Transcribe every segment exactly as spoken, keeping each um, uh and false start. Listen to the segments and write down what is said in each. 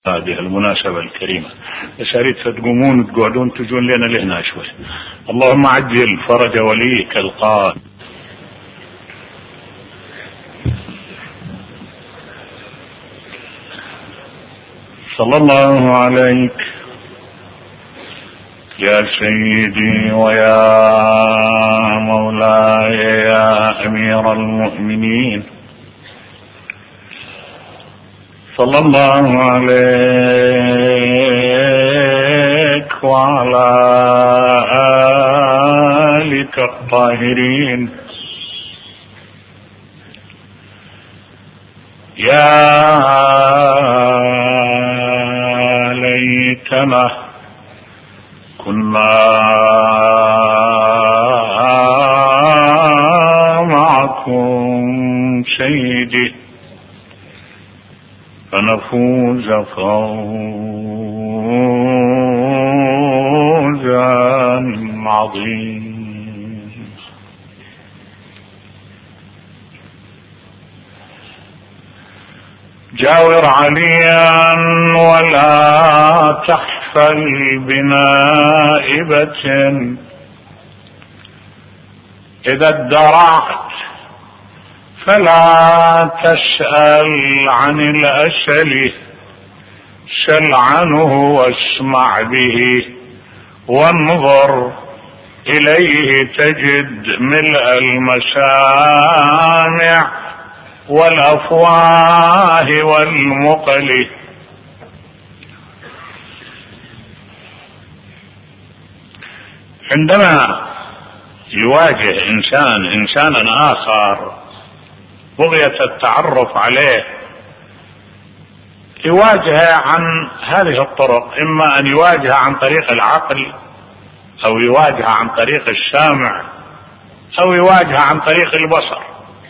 هذه المناسبة الكريمة، بس أريد تقومون تقعدون تجون لنا لهنا شوي. اللهم عجل فرج وليك القائم. صلى الله عليك يا سيدي ويا مولاي يا أمير المؤمنين، صلى الله عليك وعلى آلك الطاهرين. يا ليتنا كنا معكم سيدي فنفوز فوزا عظيما. جاور عليا ولا تحفل بنائبة، إذا ادرعت فلا تسأل عن الأسل، سل عنه واسمع به وانظر إليه تجد ملء المسامع والأفواه والمقل. عندما يواجه إنسان إنسانا آخر بغية التعرف عليه يواجهه عن هذه الطرق، إما أن يواجه عن طريق العقل، أو يواجه عن طريق السامع، أو يواجه عن طريق البصر.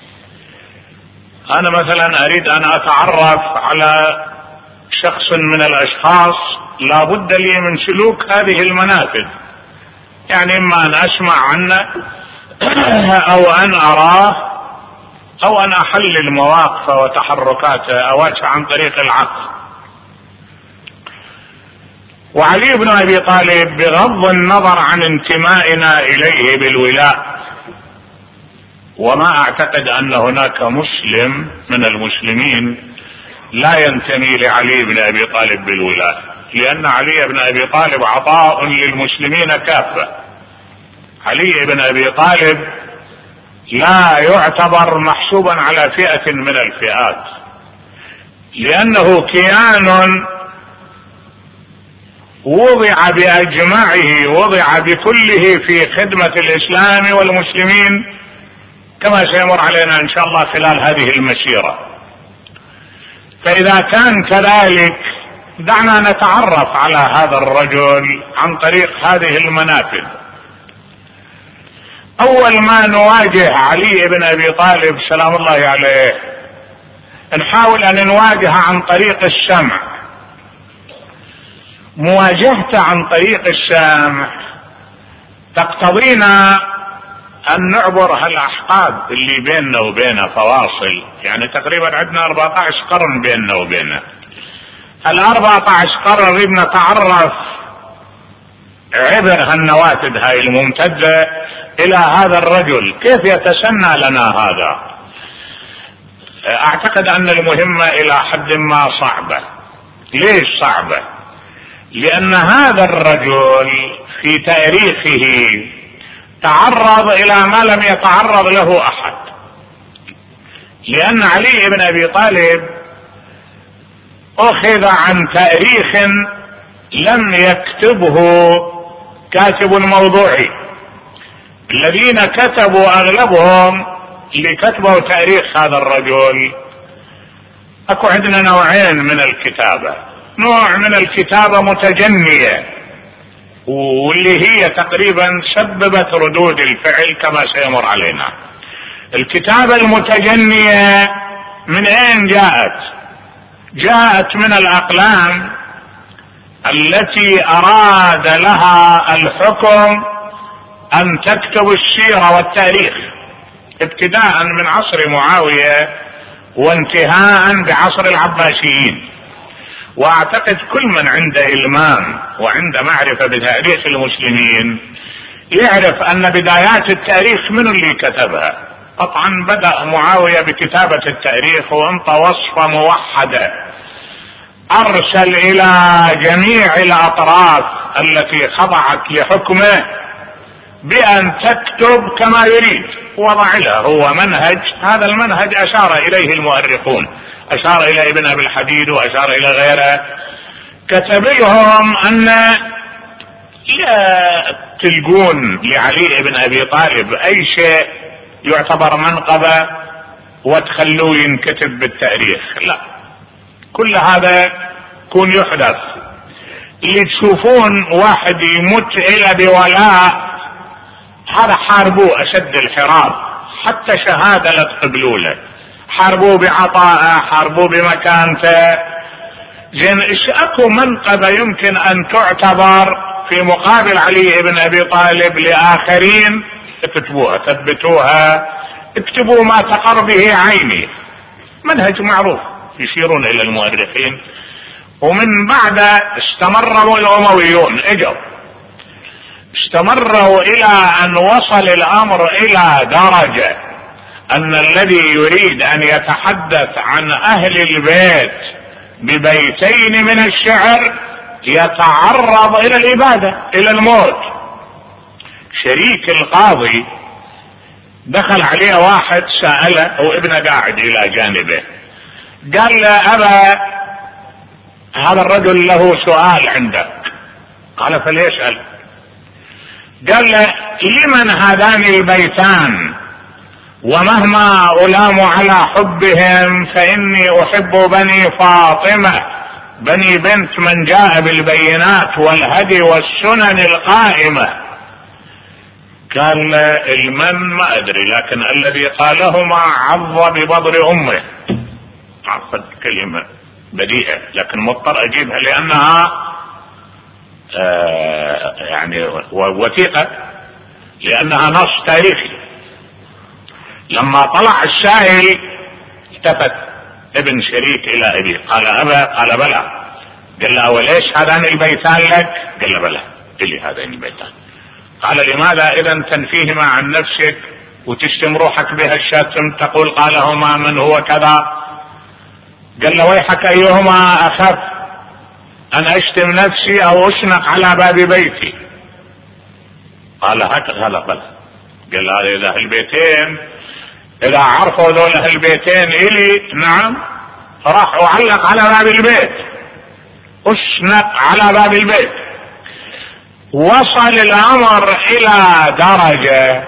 أنا مثلا أريد أن أتعرف على شخص من الأشخاص، لا بد لي من سلوك هذه المنافذ، يعني إما أن أسمع عنه أو أن أراه أو أن أحلل مواقفه وتحركاته أواجه عن طريق العقل. وعلي بن أبي طالب بغض النظر عن انتمائنا إليه بالولاء، وما أعتقد أن هناك مسلم من المسلمين لا ينتمي لعلي بن أبي طالب بالولاء، لأن علي بن أبي طالب عطاء للمسلمين كافة. علي بن أبي طالب لا يعتبر محسوبا على فئة من الفئات، لأنه كيان وضع بأجمعه، وضع بكله في خدمة الإسلام والمسلمين، كما سيمر علينا إن شاء الله خلال هذه المسيرة. فإذا كان كذلك دعنا نتعرف على هذا الرجل عن طريق هذه المنافذ. أول ما نواجه علي بن أبي طالب سلام الله عليه نحاول أن نواجه عن طريق السمع. مواجهته عن طريق السمع تقتضينا أن نعبر هالأحقاب اللي بيننا وبينه فواصل، يعني تقريبا عندنا أربعة عشر قرن بيننا وبينه. الأربعة عشر قرن نريد نتعرف عبر هالنوافذ هاي الممتدة إلى هذا الرجل، كيف يتسنى لنا هذا. أعتقد أن المهمة إلى حد ما صعبة. ليش صعبة؟ لأن هذا الرجل في تاريخه تعرض إلى ما لم يتعرض له أحد، لأن علي بن أبي طالب أخذ عن تاريخ لم يكتبه كاتب موضوعي. الذين كتبوا أغلبهم اللي كتبوا تاريخ هذا الرجل، أكو عندنا نوعين من الكتابة. نوع من الكتابة متجنية، واللي هي تقريبا سببت ردود الفعل كما سيمر علينا. الكتابة المتجنية من أين جاءت؟ جاءت من الأقلام التي أراد لها الحكم أن تكتب السيرة والتاريخ، ابتداء من عصر معاوية وانتهاء بعصر العباسيين. واعتقد كل من عنده إلمام وعنده معرفة بتاريخ المسلمين يعرف ان بدايات التاريخ من اللي كتبها. قطعا بدأ معاوية بكتابة التاريخ وانطى وصفة موحدة، ارسل الى جميع الاطراف التي خضعت لحكمه بان تكتب كما يريد، وضع له هو منهج. هذا المنهج اشار اليه المؤرخون، اشار الى ابن ابي الحديد واشار الى غيره، كتب لهم ان لا تلقون لعلي بن ابي طالب اي شيء يعتبر منقبة وتخلوه ينكتب بالتاريخ، لا، كل هذا كون يحدث. اللي تشوفون واحد يمت الى بولاء هذا حاربوه اشد الحراب، حتى شهادة لا تقبلوا له، حاربوه بعطاءه، حاربوه بمكانته. زين ايش اكو منقبة يمكن ان تعتبر في مقابل علي بن ابي طالب لاخرين؟ اكتبوها، ثبتوها، اكتبوا ما تقر به عيني. منهج معروف يشيرون الى المؤرخين. ومن بعد استمروا الامويون، اجوا استمروا الى ان وصل الامر الى درجة ان الذي يريد ان يتحدث عن اهل البيت ببيتين من الشعر يتعرض الى الابادة، الى الموت. شريك القاضي دخل عليه واحد سأله وابنه قاعد الى جانبه، قال له ابا هذا الرجل له سؤال عندك. قال فليسأل. قال له لمن هذان البيتان؟ ومهما ألام على حبهم فإني أحب بني فاطمة بني بنت من جاء بالبينات والهدي والسنن القائمة. قال المن ما أدري، لكن الذي قالهما عض ببضر أمه. أعتقد كلمة بديهة لكن مضطر أجيبها لأنها آه يعني وثيقة، لأنها نص تاريخي. لما طلع السائل التفت ابن شريك الى ابي، قال ابا؟ قال بلى. قال له وليش هذان البيتان لك؟ قال له بلى لي هذين البيتان. قال لماذا اذا تنفيهما عن نفسك وتشتم روحك بها الشتم، تقول قالهما من هو كذا؟ قال له ويحك ايهما اخف، ان اشتم نفسي او اشنق على باب بيتي؟ قال هكذا بلى. قال له اذا البيتين اذا عرفوا ذول البيتين الي نعم راح اعلق على باب البيت، اشنق على باب البيت. وصل الامر الى درجة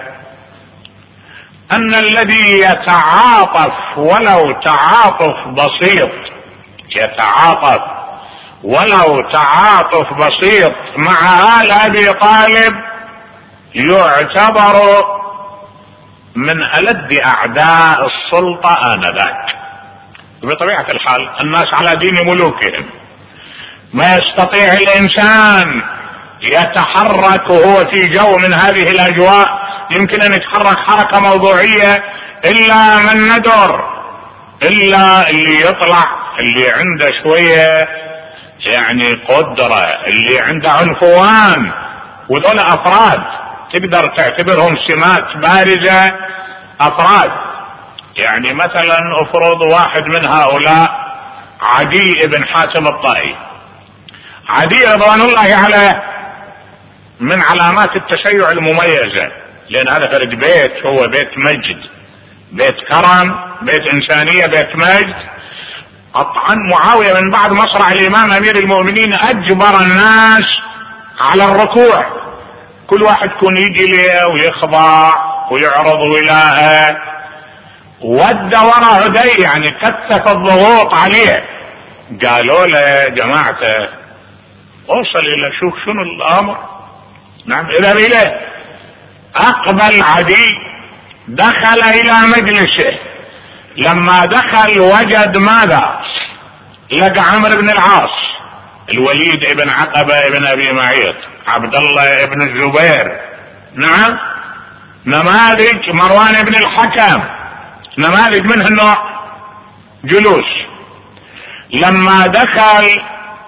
ان الذي يتعاطف ولو تعاطف بسيط، يتعاطف ولو تعاطف بسيط مع آل ابي طالب يعتبر من ألد أعداء السلطة آنذاك. بطبيعة الحال الناس على دين ملوكهم، ما يستطيع الإنسان يتحرك وهو في جو من هذه الأجواء، يمكن أن يتحرك حركة موضوعية إلا من ندر، إلا اللي يطلع اللي عنده شوية يعني قدرة، اللي عنده عنفوان. وذول أفراد تقدر تعتبرهم سمات بارزة، افراد. يعني مثلا افرض واحد من هؤلاء عدي بن حاتم الطائي. عدي رضوان الله عليه من علامات التشيع المميزة، لان هذا فرد بيت، هو بيت مجد، بيت كرم، بيت انسانية، بيت مجد. قطعا معاوية من بعد مصرع الامام امير المؤمنين اجبر الناس على الركوع، كل واحد يكون يجي ليه ويخضع ويعرض ولاءه، ود ورا عدي، يعني كثف الضغوط عليه. قالوا له يا جماعة اوصل الى شوف شنو الامر. نعم اذا اليه. اقبل عدي، دخل الى مجلسه. لما دخل وجد ماذا؟ لقى عمرو بن العاص، الوليد ابن عقبة ابن ابي معيط، عبد الله ابن الزبير، نعم، نماذج مروان بن الحكم، نماذج من هالنوع جلوس. لما دخل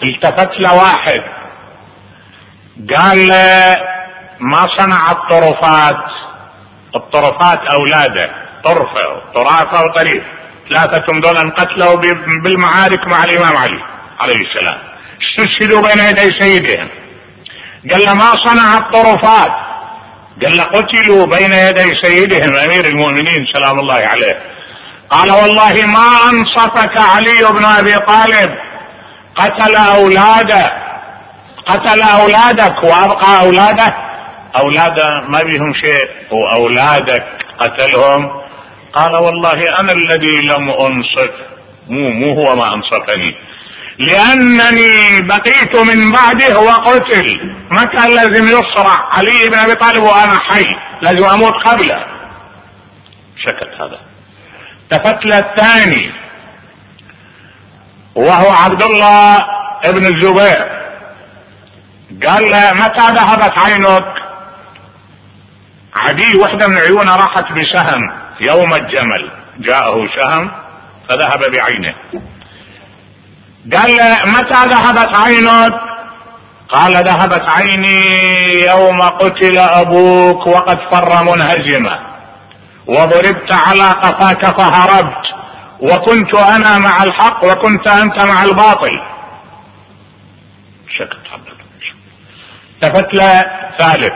التفت له واحد قال له ما صنع الطرفات؟ الطرفات اولاده، طرفه وطرافه وطريف، ثلاثة دول انقتلوا بالمعارك مع الامام علي عليه السلام، استشهدوا بين يدي سيدهم. قال له ما صنع الطرفات؟ قال له قتلوا بين يدي سيدهم امير المؤمنين سلام الله عليه. قال والله ما انصفك علي بن ابي طالب، قتل اولاده، قتل اولادك وابقى اولاده، اولاده ما بيهم شيء واولادك قتلهم. قال والله انا الذي لم انصف، مو مو هو ما انصفني، لانني بقيت من بعده وقتل، ما كان لازم يصرع علي بن ابي طالب وانا حي، لازم اموت قبله. سكت هذا. التفت له الثاني وهو عبد الله ابن الزبير، قال له متى ذهبت عينك؟ عدي وحده من عيونه راحت بسهم يوم الجمل، جاءه سهم فذهب بعينه. قال له متى ذهبت عينك؟ قال ذهبت عيني يوم قتل ابوك وقد فر منهزما، وضربت على قفاك فهربت، وكنت انا مع الحق وكنت انت مع الباطل. سكت عبد الله. التفت له ثالث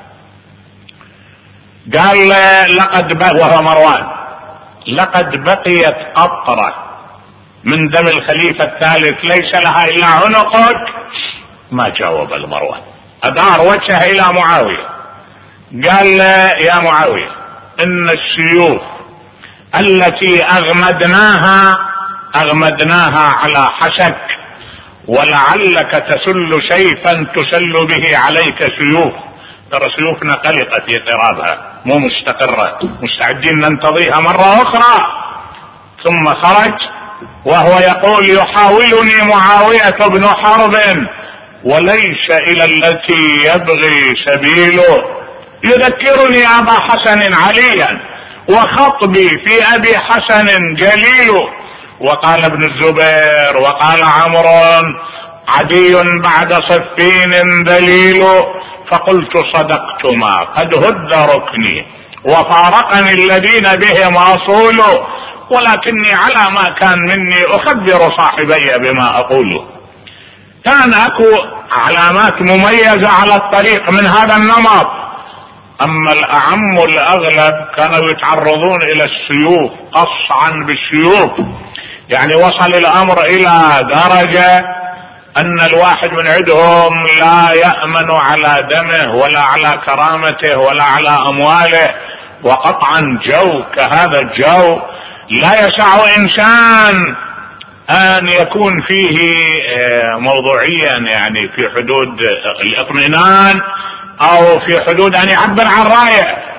قال لقد بقى، وهو مروان، لقد بقيت قطرة من دم الخليفة الثالث ليس لها الا عنقك. ما جاوب المروان، ادار وجهه الى معاوية، قال يا معاوية ان السيوف التي اغمدناها اغمدناها على حشك، ولعلك تسل سيفا تسل به عليك سيوف. ترى سيوفنا قلقت في قرابها مو مستقرة، مستعدين ننتظيها مرة اخرى. ثم خرج وهو يقول يحاولني معاوية بن حرب وليس الى التي يبغي سبيله، يذكرني ابا حسن عليا وخطبي في ابي حسن جليل. وقال ابن الزبير وقال عمرو عدي بعد صفين ذليل، فقلت صدقتما قد هد ركني وفارقني الذين بهم اصول، ولكني على ما كان مني اخبر صاحبي بما اقول. كان اكو علامات مميزة على الطريق من هذا النمط، اما الاعم والاغلب كانوا يتعرضون الى السيوف قصعا بالسيوف. يعني وصل الامر الى درجة ان الواحد من عندهم لا يأمن على دمه ولا على كرامته ولا على امواله، وقطعا جو كهذا الجو لا يسع انسان ان يكون فيه موضوعيا، يعني في حدود الاطمئنان او في حدود ان يعبر عن رأيه.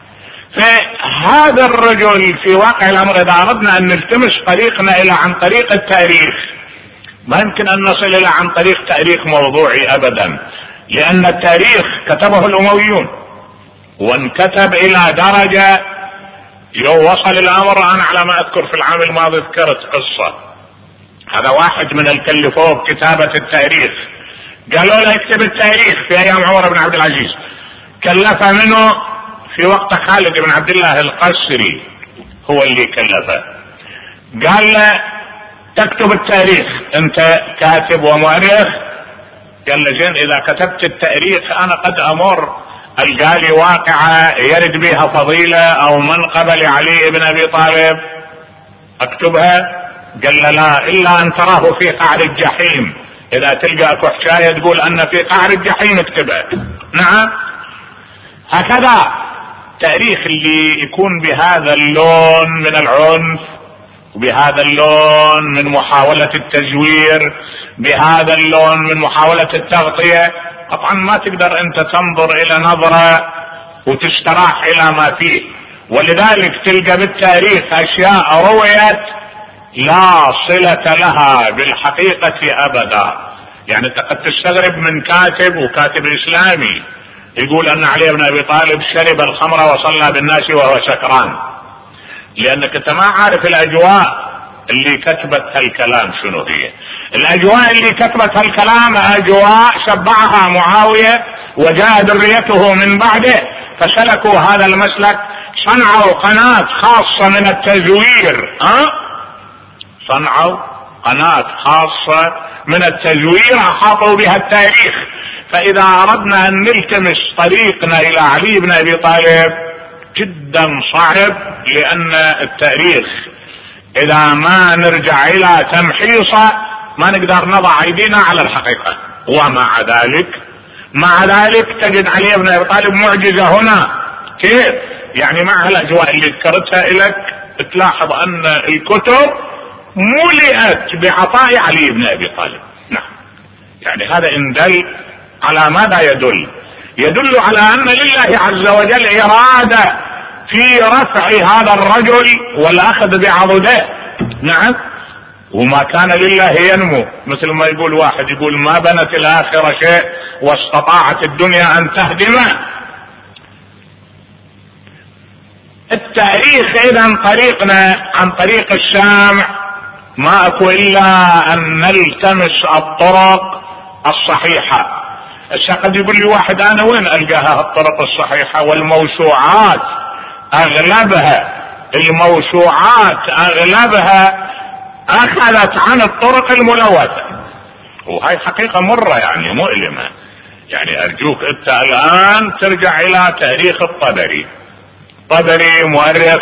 فهذا الرجل في واقع الامر اذا اردنا ان نلتمس طريقنا الى عن طريق التاريخ ما يمكن ان نصل الى عن طريق تاريخ موضوعي ابدا، لان التاريخ كتبه الامويون وانكتب الى درجة يوصل الامر. انا على ما اذكر في العام الماضي ذكرت قصة، هذا واحد من الكلفوه بكتابة التاريخ، قالوا له اكتب التاريخ في ايام عمر بن عبد العزيز، كلف منه في وقت خالد بن عبد الله القسري هو اللي كلفه، قال له تكتب التاريخ انت كاتب ومؤرخ. قال له زين اذا كتبت التاريخ انا قد امر القالي واقعة يرد بها فضيلة او منقبة لعلي بن ابي طالب اكتبها؟ قال له لا، الا ان تراه في قعر الجحيم، اذا تلقى اكو حكاية تقول ان في قعر الجحيم اكتبها. نعم، هكذا تاريخ اللي يكون بهذا اللون من العنف وبهذا اللون من محاولة التزوير، بهذا اللون من محاولة التغطية، طبعا ما تقدر انت تنظر الى نظرة وتستراح الى ما فيه. ولذلك تلقى بالتاريخ اشياء رويت لا صلة لها بالحقيقة ابدا. يعني قد تستغرب من كاتب وكاتب اسلامي يقول ان علي بن ابي طالب شرب الخمر وصلى بالناس وهو سكران، لانك انت ما عارف الاجواء اللي كتبت هالكلام شنو هي. الاجواء اللي كتبت هالكلام اجواء شبعها معاوية وجاء ذريته من بعده فسلكوا هذا المسلك، صنعوا قناة خاصة من التزوير، ها صنعوا قناة خاصة من التزوير احاطوا بها التاريخ. فاذا اردنا ان نلتمس طريقنا الى علي بن ابي طالب جدا صعب، لان التاريخ اذا ما نرجع الى تمحيصه ما نقدر نضع ايدينا على الحقيقة. ومع ذلك مع ذلك تجد علي بن ابي طالب معجزة هنا. كيف؟ يعني مع الاجواء اللي ذكرتها لك تلاحظ ان الكتب ملئت بعطاء علي بن ابي طالب. نعم، يعني هذا ان دل على ماذا يدل؟ يدل على ان لله عز وجل اراده في رفع هذا الرجل والاخذ بعضده. نعم، وما كان لله ينمو، مثل ما يقول واحد يقول ما بنت الاخره شيء واستطاعت الدنيا ان تهدمه. التاريخ اذا طريقنا عن طريق السامع ما اكو الا ان نلتمس الطرق الصحيحة. هسه قد يقول لي واحد انا وين القاها الطرق الصحيحة؟ والموسوعات اغلبها الموسوعات اغلبها اخذت عن الطرق الملوثة، وهي حقيقة مرة يعني مؤلمة. يعني ارجوك انت الان ترجع الى تاريخ الطبري. طبري مؤرخ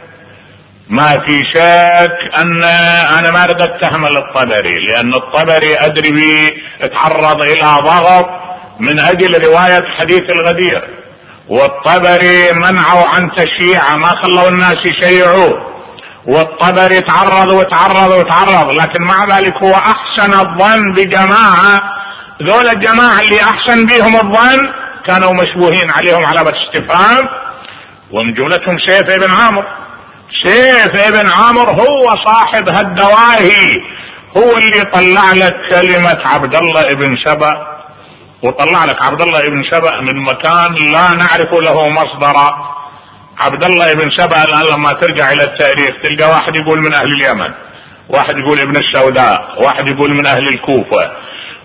ما في شك ان انا ما اريد اتهم الطبري، لان الطبري ادري به اتعرض الى ضغط من اجل رواية حديث الغدير، والطبري منعوا عن تشييعه، ما خلوا الناس يشيعوه، والطبري تعرض وتعرض وتعرض، لكن مع ذلك هو احسن الظن بجماعة. ذول الجماعة اللي احسن بهم الظن كانوا مشبوهين عليهم علامة استفهام، ومن جملتهم سيف ابن عامر. سيف ابن عامر هو صاحب هالدواهي، هو اللي طلع لك كلمة عبد الله ابن سبأ، وطلع لك عبد الله ابن سبأ من مكان لا نعرف له مصدرا. عبد الله ابن سبأ الان لما ترجع الى التاريخ تلقى واحد يقول من اهل اليمن، واحد يقول ابن السوداء، واحد يقول من اهل الكوفة،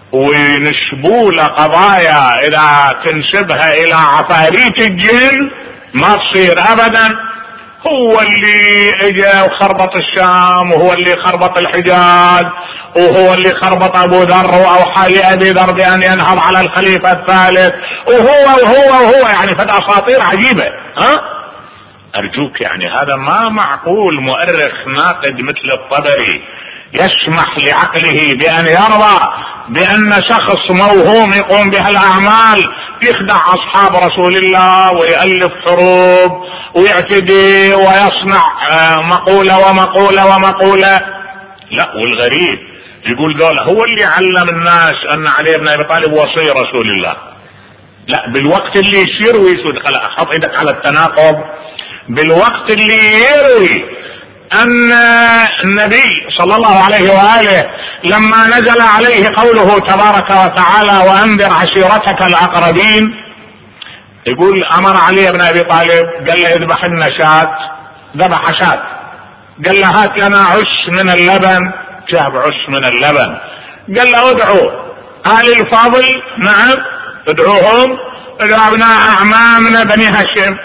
ونشبوا له قضايا اذا تنسبها الى عفاريت الجن ما تصير ابدا. هو اللي اجا وخربط الشام، وهو اللي خربط الحجاز، وهو اللي خربط ابو ذر واوحى لابي ذر بان ينهض على الخليفة الثالث، وهو وهو وهو يعني فد اساطير عجيبة. ها ارجوك يعني هذا ما معقول مؤرخ ناقد مثل الطبري يسمح لعقله بان يرضى بان شخص موهوم يقوم بهالاعمال يخدع اصحاب رسول الله ويؤلف حروب ويعتدي ويصنع مقولة ومقولة ومقولة. لا، والغريب يقول دول هو اللي علم الناس ان علي بن ابي طالب وصي رسول الله. لا، بالوقت اللي يصير ويسود خلا حط ايدك على التناقض. بالوقت اللي يروي ان النبي صلى الله عليه وآله لما نزل عليه قوله تبارك وتعالى وانذر عشيرتك الاقربين، يقول امر علي بن ابي طالب قال له اذبح لنا شاة، ذبح شاة، قال له هات لنا عش من اللبن، جاب عش من اللبن، قال له ادعو آل الفاضل، نعم ادعوهم، ادعو ابناء اعمامنا بني هاشم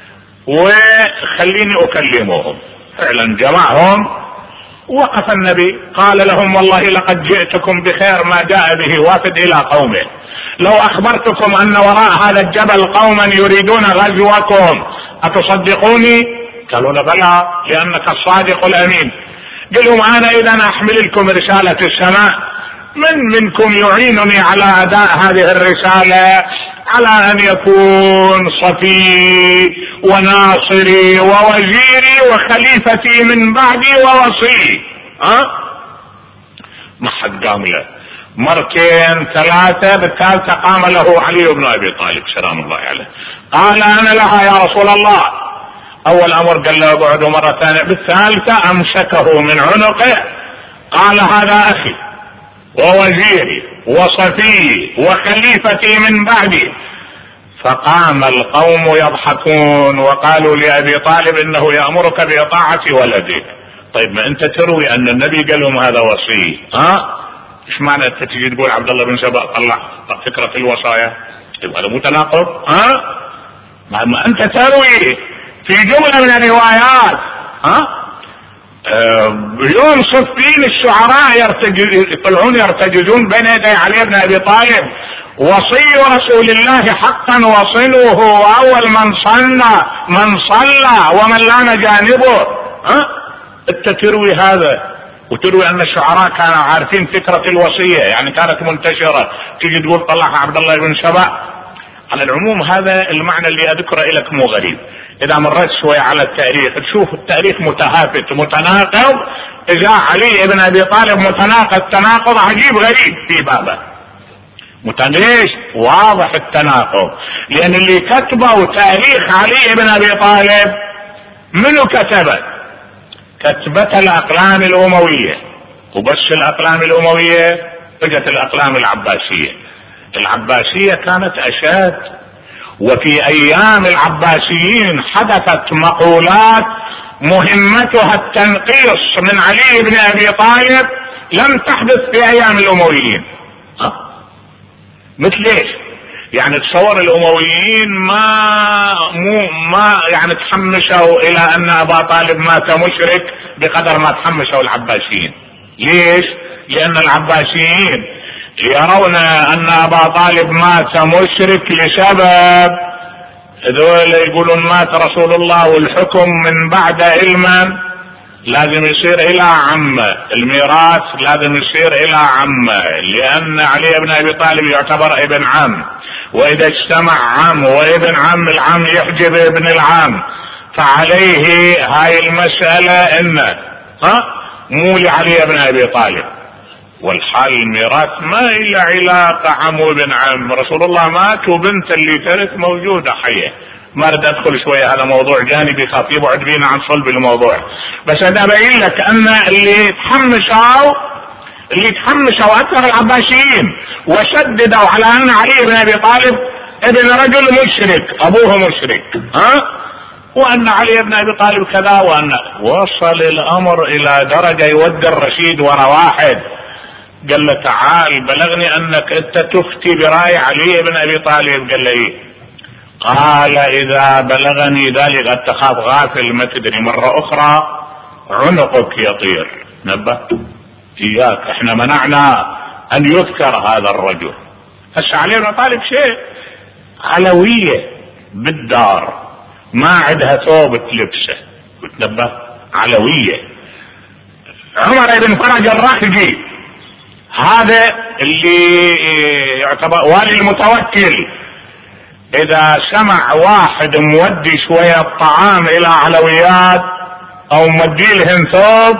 وخليني اكلمهم. فعلا جمعهم، وقف النبي قال لهم والله لقد جئتكم بخير ما جاء به وافد الى قومه، لو اخبرتكم ان وراء هذا الجبل قوما يريدون غزوكم اتصدقوني؟ قالوا له بلى لانك الصادق الامين. قال لهم انا اذا احمل لكم رسالة السماء، من منكم يعينني على اداء هذه الرسالة على ان يكون صفي وناصري ووزيري وخليفتي من بعدي ووصي؟ ها ما حد قام له. مرتين ثلاثة، بالثالثة قام له علي بن ابي طالب سلام الله عليه قال انا لها يا رسول الله. اول امر قال له اقعدوا مرة ثانية، بالثالثة امسكه من عنقه قال هذا اخي ووزيري وصفي وخليفتي من بعدي. فقام القوم يضحكون وقالوا لأبي طالب انه يأمرك بإطاعة ولده. طيب ما انت تروي ان النبي قال لهم هذا وصي، ها ايش معنى انت تجي تقول عبد الله بن سبأ طلع فكرة الوصايا؟ هذا مو تناقض؟ ها؟ ما انت تروي في جملة من الروايات ها أه يوم صفين الشعراء يطلعون يرتجزون بين يدي علي بن ابي طالب، وصي رسول الله حقا وصله، واول من صلى من صلى ومن لان جانبه. ها انت تروي هذا وتروي ان الشعراء كانوا عارفين فكرة الوصية، يعني كانت منتشرة، تيجي تقول طلعها عبد الله بن سبأ. على العموم هذا المعنى اللي اذكره لك مو غريب، اذا مريت شوي على التاريخ تشوف التاريخ متهافت متناقض. اذا علي بن ابي طالب متناقض تناقض عجيب غريب في بابه متناقض واضح التناقض، لان اللي كتبوا تاريخ علي بن ابي طالب منو كتبه؟ كتبت الاقلام الاموية، وبس الاقلام الاموية اجت الاقلام العباسية. العباسية كانت اشد، وفي ايام العباسيين حدثت مقولات مهمتها التنقيص من علي بن ابي طالب لم تحدث في ايام الامويين. ها؟ مثل ايش؟ يعني تصور الامويين ما مو ما يعني تحمسوا الى ان ابا طالب مات مشرك بقدر ما تحمسوا العباسيين. ليش؟ لان العباسيين يرون ان ابا طالب مات مشرك لسبب، ذول يقولون مات رسول الله والحكم من بعد علما لازم يصير الى عمه، الميراث لازم يصير الى عمه، لان علي بن ابي طالب يعتبر ابن عم، واذا اجتمع عم وابن عم العم يحجب ابن العم، فعليه هاي المسألة انه ها مو لعلي بن ابي طالب. والحال الميراث ما إلا علاقة عم وابن عم، رسول الله مات وبنت اللي ترث موجودة حية. ما اريد ادخل شوية هذا موضوع جانبي خاف يبعد بينا عن صلب الموضوع، بس انا ابين لك ان اللي تحمسوا اللي تحمسوا اكثر العباسيين وشددوا على ان علي بن ابي طالب ابن رجل مشرك ابوه مشرك، ها وان علي بن ابي طالب كذا، وان وصل الامر الى درجة يودي الرشيد ورا واحد قال له تعال بلغني انك انت تفتي برأي علي بن ابي طالب. قال له ايه؟ قال اذا بلغني ذلك قد تخاف غافل ما تدري مرة اخرى عنقك يطير. نبه اياك، احنا منعنا ان يذكر هذا الرجل. هسه علي بن طالب شيء علوية بالدار ما عندها ثوب تلبسه، وتنبه علوية. عمر بن فرج الرخجي هذا اللي يعتبر والي المتوكل، اذا سمع واحد مودي شوية طعام الى علويات او مودي لهم ثوب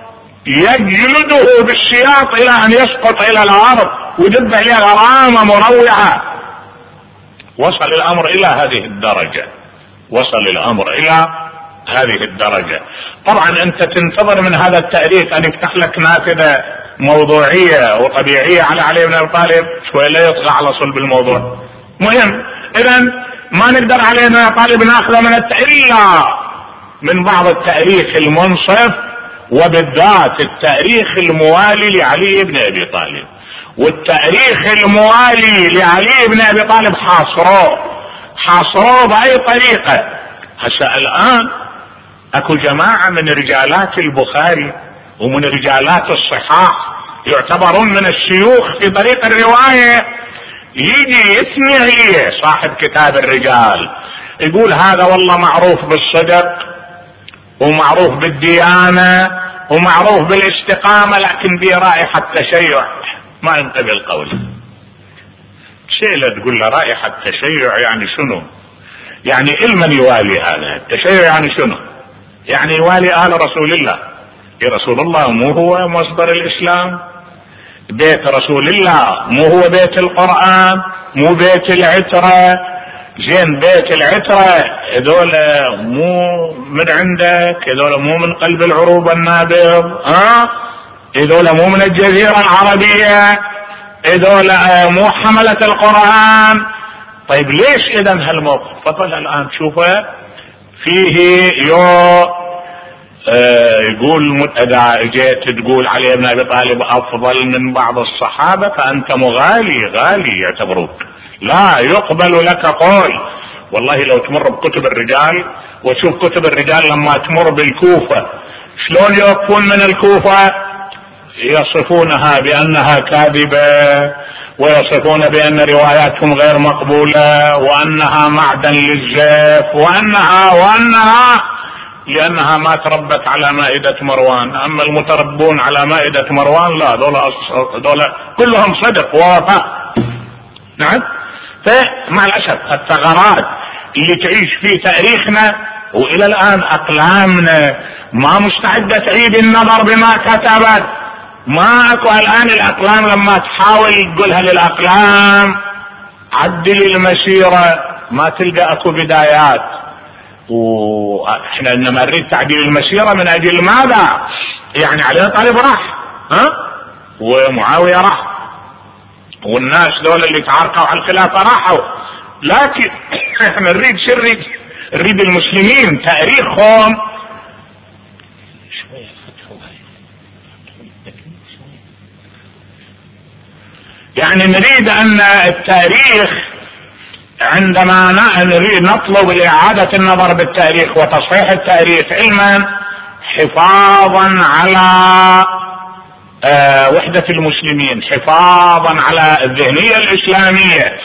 يجلده بالسياط الى ان يسقط الى الارض ويدب عليه غرامة مروعة. وصل الامر الى هذه الدرجة، وصل الامر الى هذه الدرجة. طبعا انت تنتظر من هذا التاريخ ان يفتح لك نافذة موضوعية وطبيعية على علي بن ابي طالب شوية لا يطغى على صلب الموضوع. مهم اذا ما نقدر علي بن ابي طالب ناخذه من الا من بعض التاريخ المنصف، وبالذات التاريخ الموالي لعلي بن ابي طالب. والتاريخ الموالي لعلي بن ابي طالب حاصروه حاصروه باي طريقة. هسه الان اكو جماعة من رجالات البخاري ومن رجالات الصحاح يعتبرون من الشيوخ في طريق الرواية، يجي يثني عليه صاحب كتاب الرجال يقول هذا والله معروف بالصدق ومعروف بالديانة ومعروف بالاستقامة، لكن دي رائحة تشيع ما ينقبل قوله. شيء لا تقول له رائحة تشيع يعني شنو؟ يعني المن يوالي هذا التشيع يعني شنو؟ يعني يوالي آل رسول الله. يا رسول الله مو هو مصدر الإسلام؟ بيت رسول الله مو هو بيت القرآن؟ مو بيت العترة؟ زين بيت العترة هذول مو من عندك، هذول مو من قلب العروبة النابض، ها هذول مو من الجزيرة العربية، هذول مو حملة القرآن. طيب ليش اذا هالموقف؟ فضل الان شوفه فيه يو آه يقول اذا جيت تقول علي بن ابي طالب افضل من بعض الصحابة فانت مغالي، غالي يعتبروك، لا يقبل لك قول. والله لو تمر بكتب الرجال وشوف كتب الرجال لما تمر بالكوفة شلون يوقفون من الكوفة، يصفونها بانها كاذبة، ويصفون بان رواياتهم غير مقبولة، وانها معدن للزيف، وانها وانها لانها ما تربت على مائدة مروان. اما المتربون على مائدة مروان لا، دول دول كلهم صدق ووفاء. نعم. فمع الاسف الثغرات اللي تعيش في تاريخنا والى الان اقلامنا ما مستعدة تعيد النظر بما كتبت. ما اكو الان الاقلام لما تحاول تقولها للاقلام عدل المسيرة ما تلقى اكو بدايات. واحنا انما نريد تعديل المسيرة من اجل ماذا؟ يعني علي طالب راح، ها، ومعاوية راح، والناس دول اللي تعاركوا على الخلافة راحوا، لكن احنا نريد شو نريد؟ نريد المسلمين تاريخهم يعني نريد ان التاريخ عندما نريد نطلب اعادة النظر بالتاريخ وتصحيح التاريخ علما حفاظا على آه وحدة المسلمين، حفاظا على الذهنية الاسلامية،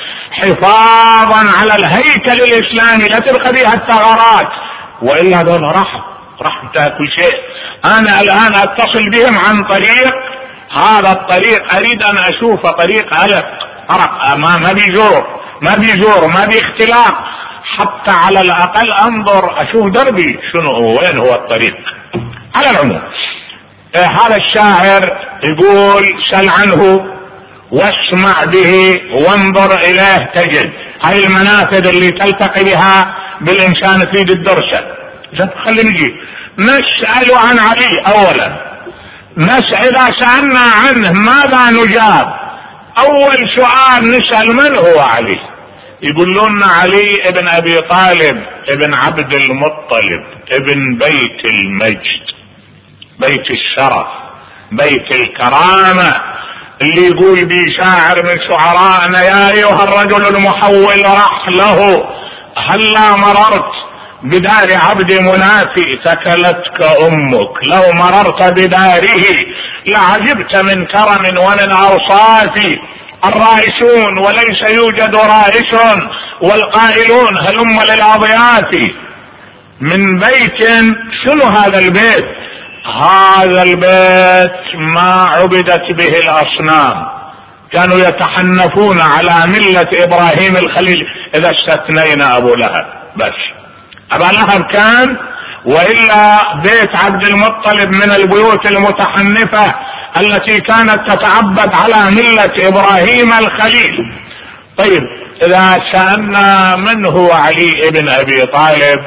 حفاظا على الهيكل الاسلامي لا تبقى بها الثغرات، والا دول راح راح انتهى كل شيء. انا الان اتصل بهم عن طريق هذا الطريق، اريد ان اشوف طريق الف طرق ما ما بيزور ما بيزور ما باختلاف، حتى على الاقل انظر اشوف دربي شنو وين هو الطريق. على العموم آه هذا الشاعر يقول سل عنه واسمع به وانظر اليه تجد. هاي المنافذ اللي تلتقي بها بالانسان تريد الدرسة. خلي نجي نسأل عن علي اولا، نسأل اذا سألنا عنه ماذا نجاب؟ اول سؤال نسأل من هو علي؟ يقول لنا علي ابن ابي طالب ابن عبد المطلب ابن بيت المجد، بيت الشرف، بيت الكرامة، اللي يقول بي شاعر من شعرائنا يا ايها الرجل المحول رحله هلا مررت بدار عبد منافي ثكلتك امك، لو مررت بداره لعجبت من كرم ومن اوصاف الرائسون وليس يوجد رائس والقائلون هلم للاضياف. من بيت شنو هذا البيت؟ هذا البيت ما عبدت به الاصنام، كانوا يتحنفون على ملة ابراهيم الخليل اذا استثنينا ابو لهب بس. ابا لهب كان، والا بيت عبد المطلب من البيوت المتحنفة التي كانت تتعبد على ملة ابراهيم الخليل. طيب اذا سألنا من هو علي ابن ابي طالب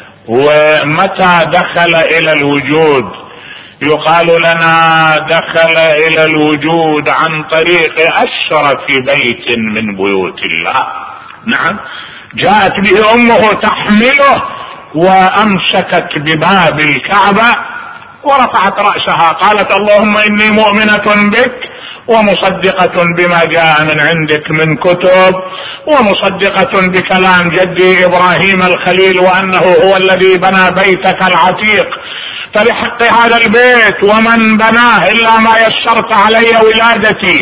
ومتى دخل الى الوجود، يقال لنا دخل الى الوجود عن طريق اشرف بيت من بيوت الله. نعم، جاءت به امه تحمله وامسكت بباب الكعبة ورفعت رأسها قالت اللهم اني مؤمنة بك ومصدقة بما جاء من عندك من كتب، ومصدقة بكلام جدي ابراهيم الخليل وانه هو الذي بنى بيتك العتيق، فلحق هذا البيت ومن بناه الا ما يسرت علي ولادتي.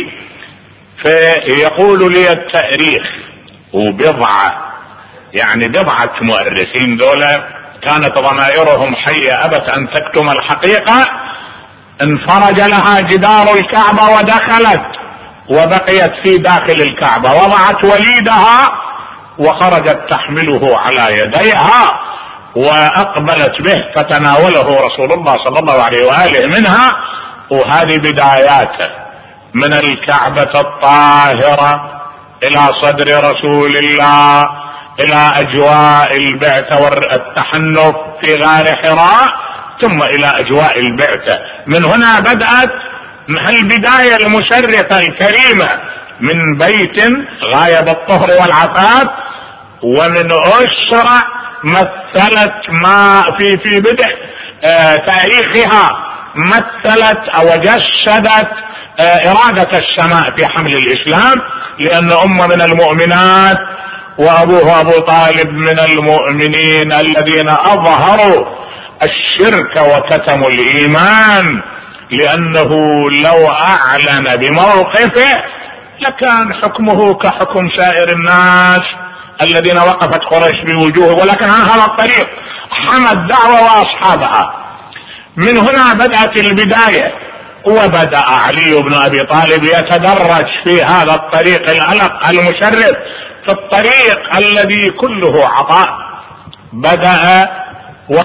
فيقول لي التاريخ وبضعة يعني بضعة مؤرخين دولة كانت ضمائرهم حية ابت ان تكتم الحقيقة، انفرج لها جدار الكعبة ودخلت وبقيت في داخل الكعبة، وضعت وليدها وخرجت تحمله على يديها واقبلت به فتناوله رسول الله صلى الله عليه وآله منها. وهذه بداياته من الكعبة الطاهرة الى صدر رسول الله الى اجواء البعثة والتحنف في غار حراء ثم الى اجواء البعثة. من هنا بدأت البداية المشرفة الكريمة من بيت غاية بالطهر والعفاف، ومن أسرة مثلت ما في في بدء تاريخها مثلت او جسدت ارادة السماء في حمل الاسلام، لان ام من المؤمنات وابوه ابو طالب من المؤمنين الذين اظهروا الشرك وكتموا الايمان، لانه لو اعلن بموقفه لكان حكمه كحكم سائر الناس الذين وقفت قريش بوجوهه، ولكن عن هذا الطريق حمى الدعوة واصحابها. من هنا بدأت البداية، وبدأ علي بن ابي طالب يتدرج في هذا الطريق الألق المشرف، في الطريق الذي كله عطاء. بدأ و...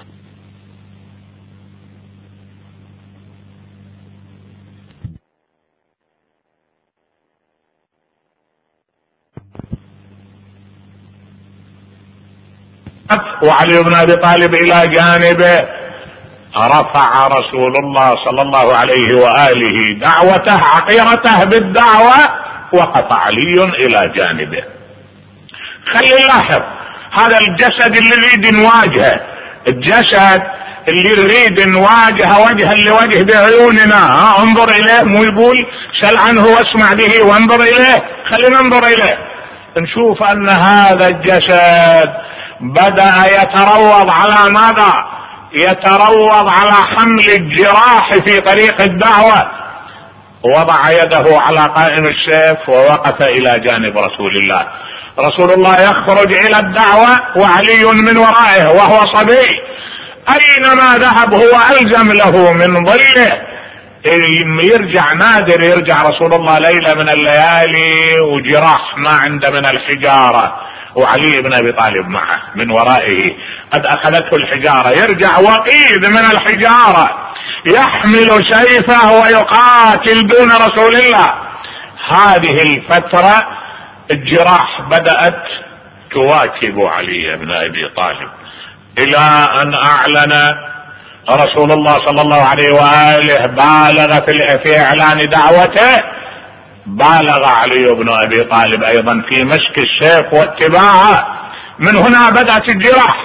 وعلي بن ابي طالب الى جانبه، رفع رسول الله صلى الله عليه وآله دعوته عقيرته بالدعوة، وقف علي الى جانبه. خلي نلاحظ هذا الجسد اللي نريد نواجهه، الجسد اللي نريد نواجهه وجها لوجه بعيوننا، ها انظر اليه، مو يقول سل عنه واسمع به وانظر اليه، خلينا ننظر اليه نشوف ان هذا الجسد بدأ يتروض على ماذا؟ يتروض على حمل الجراح في طريق الدعوة. وضع يده على قائم السيف ووقف الى جانب رسول الله. رسول الله يخرج الى الدعوة وعلي من ورائه وهو صبي، اينما ذهب هو الزم له من ظله. يرجع نادر، يرجع رسول الله ليلة من الليالي وجراح ما عنده من الحجارة، وعلي بن ابي طالب معه من ورائه قد اخذته الحجارة، يرجع وقيد من الحجارة، يحمل سيفه ويقاتل دون رسول الله. هذه الفترة الجراح بدأت تواكب علي بن ابي طالب، الى ان اعلن رسول الله صلى الله عليه وآله، بالغ في اعلان دعوته، بالغ علي بن ابي طالب ايضا في مسك السيف واتباعه. من هنا بدأت الجراح.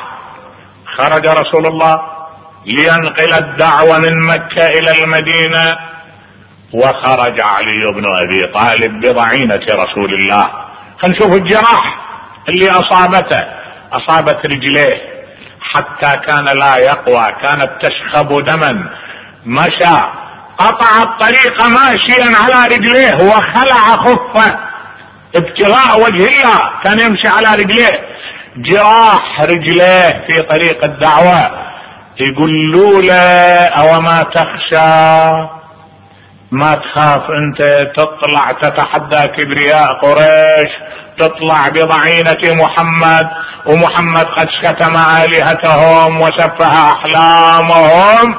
خرج رسول الله لينقل الدعوة من مكة الى المدينة، وخرج علي بن ابي طالب بضعينة رسول الله. خلينا نشوف الجراح اللي اصابته، اصابت رجليه حتى كان لا يقوى، كانت تشخب دما، مشى قطع الطريق ماشيا على رجليه وخلع خفه ابتغاء وجه الله، كان يمشي على رجليه. جراح رجليه في طريق الدعوة. يقولوا له او ما تخشى، ما تخاف انت تطلع تتحدى كبرياء قريش، تطلع بضعينة محمد، ومحمد قد شتم آلهتهم وسفه احلامهم.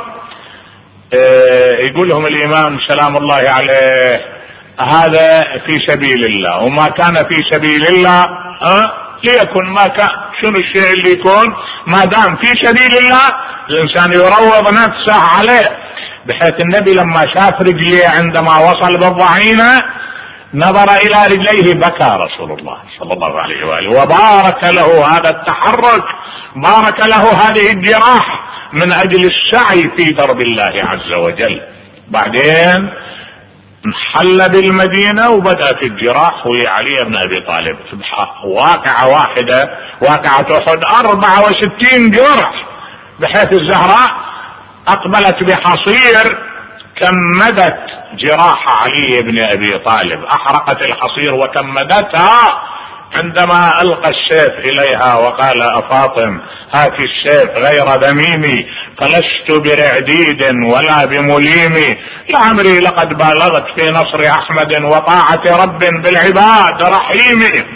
اه يقول لهم الامام سلام الله عليه هذا في سبيل الله، وما كان في سبيل الله اه ليكن ما كان. شنو الشيء اللي يكون؟ ما دام في سبيل الله الانسان يروض نفسه عليه. بحيث النبي لما شاف رجليه عندما وصل بالضعينة نظر الى رجليه بكى رسول الله صلى الله عليه وآله، وبارك له هذا التحرك، بارك له هذه الجراح من اجل السعي في درب الله عز وجل. بعدين انحل بالمدينة وبدأ في الجراح وعلي بن ابي طالب. واقعة واحدة، واقعة احد، اربعة وستين جرح، بحيث الزهراء اقبلت بحصير كمدت جراح علي بن ابي طالب، احرقت الحصير وكمدتها عندما القى السيف اليها وقال افاطم هات السيف غير ذميمي، فلست برعديد ولا بمليم، لعمري لقد بالغت في نصر احمد وطاعة رب بالعباد رحيم.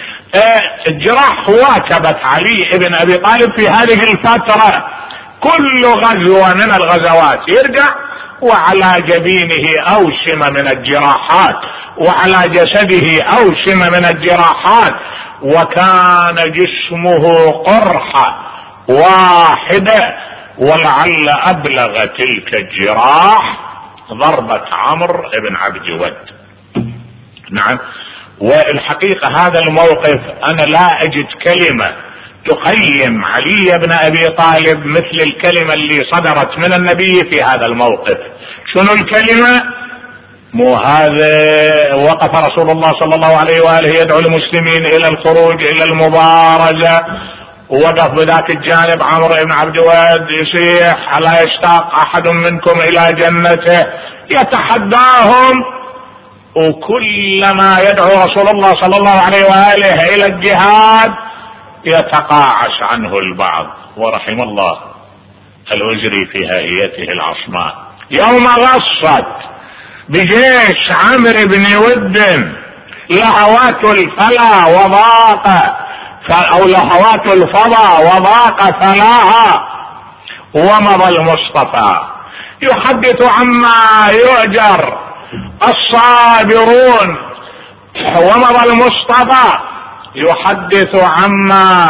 الجراح واكبت علي بن ابي طالب في هذه الفترة. كل غزوة من الغزوات يرجع وعلى جبينه اوشم من الجراحات، وعلى جسده اوشم من الجراحات، وكان جسمه قرحة واحدة. ولعل ابلغ تلك الجراح ضربة عمرو بن عبد ود. نعم، والحقيقة هذا الموقف انا لا اجد كلمة تقيم علي بن ابي طالب مثل الكلمة اللي صدرت من النبي في هذا الموقف. شنو الكلمة؟ مو هذا وقف رسول الله صلى الله عليه وآله يدعو المسلمين الى الخروج الى المبارزة، ووقف بذاك الجانب عمرو بن عبد الود يصيح: الا يشتاق احد منكم الى جنته، يتحداهم، وكلما يدعو رسول الله صلى الله عليه وآله الى الجهاد يتقاعس عنه البعض. ورحم الله الوزري في هيئته العصماء يوم غصت بجيش عمرو بن ود لهوات الفلا وضاق او لهوات الفضا وضاق فلاها، ومضى المصطفى يحدث عما يؤجر الصابرون، ومضى المصطفى يحدث عما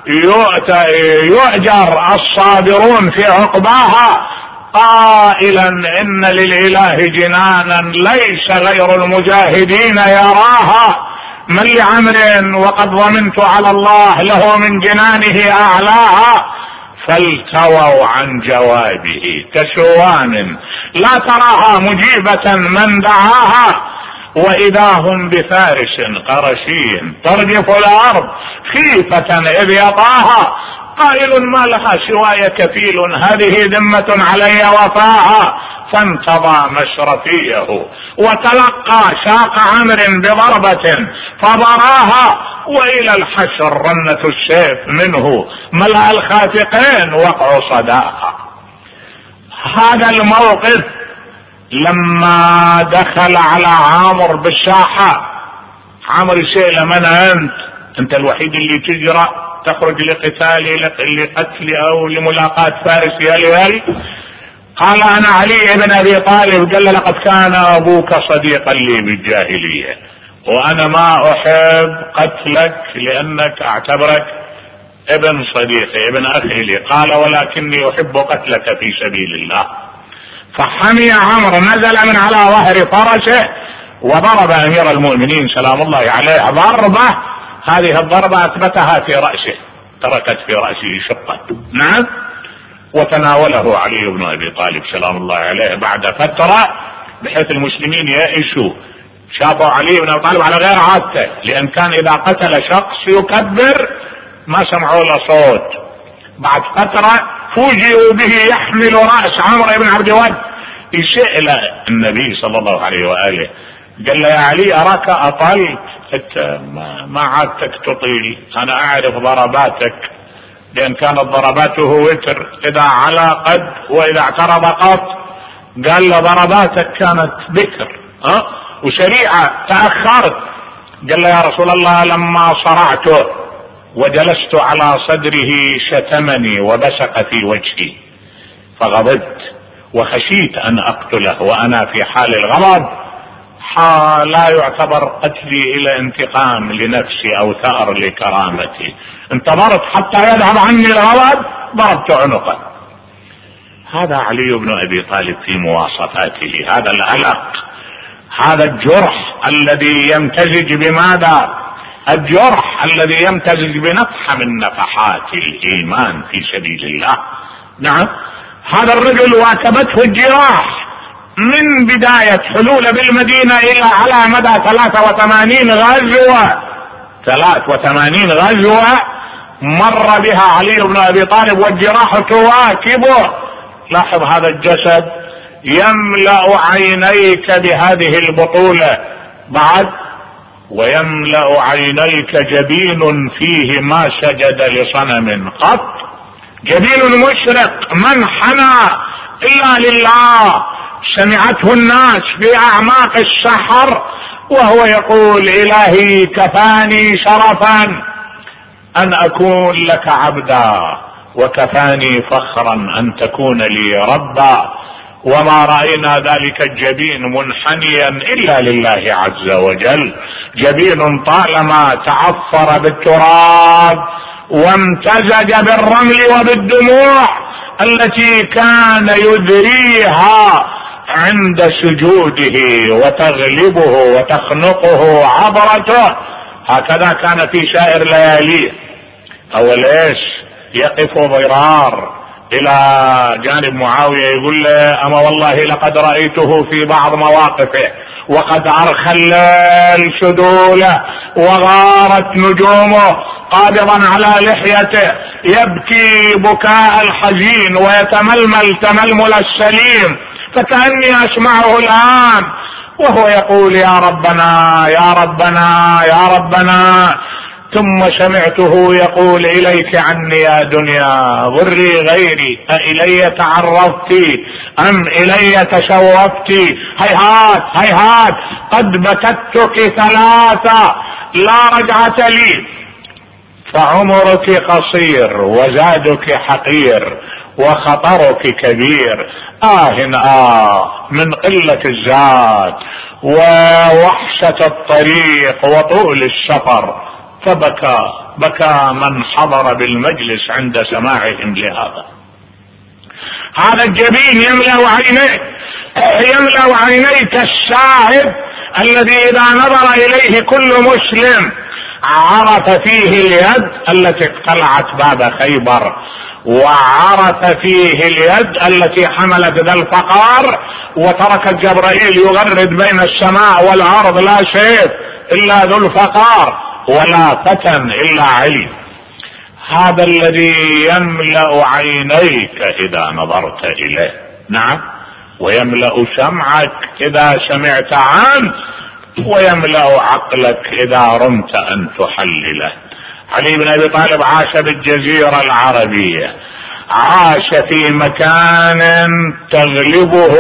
يؤجر الصابرون في عقباها، قائلا: ان للاله جنانا ليس غير المجاهدين يراها، من لعمر وقد ضمنت على الله له من جنانه اعلاها، فالتووا عن جوابه كشوان لا تراها مجيبة من دعاها، واذا هم بفارس قرشي ترجف الارض خيفة اذ يطاها، قائل: ما لها سواي كفيل هذه ذمة علي وفاها، فانتضى مشرفيه وتلقى شاق عمرو بضربة فضراها، والى الحشر رنة السيف منه ملأ الخافقين وقع صداها. هذا الموقف لما دخل على عامر بالساحة، عامر يسأل: من انت؟ انت الوحيد اللي تجرأ تخرج لقتالي لقتل او لملاقاة فارس يا ليالي؟ قال: انا علي بن ابي طالب. قال: لقد كان ابوك صديقا لي بالجاهلية، وانا ما احب قتلك لانك اعتبرك ابن صديقي ابن اخي لي. قال: ولكني احب قتلك في سبيل الله. فحمي عمرو، نزل من على ظهر فرسه وضرب امير المؤمنين سلام الله عليه ضربة، هذه الضربة اثبتها في رأسه، تركت في رأسه شقا. نعم. وتناوله علي بن ابي طالب سلام الله عليه بعد فترة، بحيث المسلمين يئسوا، شافوا علي بن ابي طالب على غير عادته، لان كان اذا قتل شخص يكبر ما سمعوا له صوت. بعد فترة فوجئوا به يحمل رأس عمرو بن عبد الود، يسأل النبي صلى الله عليه وآله، قال له: يا علي اراك اطلت، انت ما عادتك تطيل، انا اعرف ضرباتك، لان كانت ضرباته وتر، اذا على قد واذا اعترض قط. قال له: ضرباتك كانت بكر ها وسريعة، تأخرت. قال له: يا رسول الله لما صرعته وجلست على صدره شتمني وبصق في وجهي، فغضبت وخشيت ان اقتله وانا في حال الغضب، لا يعتبر قتلي الى انتقام لنفسي او ثأر لكرامتي، انتظرت حتى يذهب عني الغضب ضربت عنقه. هذا علي بن ابي طالب في مواصفاته، هذا العلق، هذا الجرح الذي يمتزج بماذا؟ الجرح الذي يمتزج بنفحة من نفحات الايمان في سبيل الله. نعم. هذا الرجل واكبته الجراح من بداية حلول بالمدينة الى على مدى ثلاثة وثمانين غزوة، ثلاث وثمانين غزوة مر بها علي بن ابي طالب والجراح تواكبه. لاحظ هذا الجسد يملأ عينيك بهذه البطولة، بعد ويملأ عينيك جبين فيه ما سجد لصنم قط، جبين مشرق من حنى الا لله، سمعته الناس في اعماق السحر وهو يقول: الهي كفاني شرفا ان اكون لك عبدا، وكفاني فخرا ان تكون لي ربا، وما رأينا ذلك الجبين منحنيا الا لله عز وجل، جبين طالما تعفر بالتراب وامتزج بالرمل وبالدموع التي كان يذريها عند سجوده وتغلبه وتخنقه عبرته، هكذا كان في سائر لياليه. او ليش يقف ضرار الى جانب معاوية يقول له اما والله لقد رأيته في بعض مواقفه وقد ارخى الليل شذوله وغارت نجومه قابضا على لحيته يبكي بكاء الحزين ويتململ تململ السليم، فكأني اسمعه الان وهو يقول يا ربنا يا ربنا يا ربنا. ثم سمعته يقول اليك عني يا دنيا ضري غيري أإلي تعرضت ام الي تشوفت هيهات هيهات قد بكتك ثلاثة لا رجعة لي، فعمرك قصير وزادك حقير وخطرك كبير. آه آه من قلة الزاد ووحشة الطريق وطول السفر. فبكى بكى من حضر بالمجلس عند سماعهم لهذا. هذا الجبين يملأ عينيك يملأ عينيك الشاهد الذي إذا نظر إليه كل مسلم عرف فيه اليد التي اقتلعت باب خيبر، وعرف فيه اليد التي حملت ذا الفقار وتركت جبرائيل يغرد بين السماء والأرض لا سيف إلا ذو الفقار ولا فتى إلا علي. هذا الذي يملأ عينيك إذا نظرت إليه، نعم، ويملأ سمعك إذا سمعت عنه، ويملأ عقلك إذا رمت أن تحلله. علي بن أبي طالب عاش بالجزيرة العربية، عاش في مكان تغلبه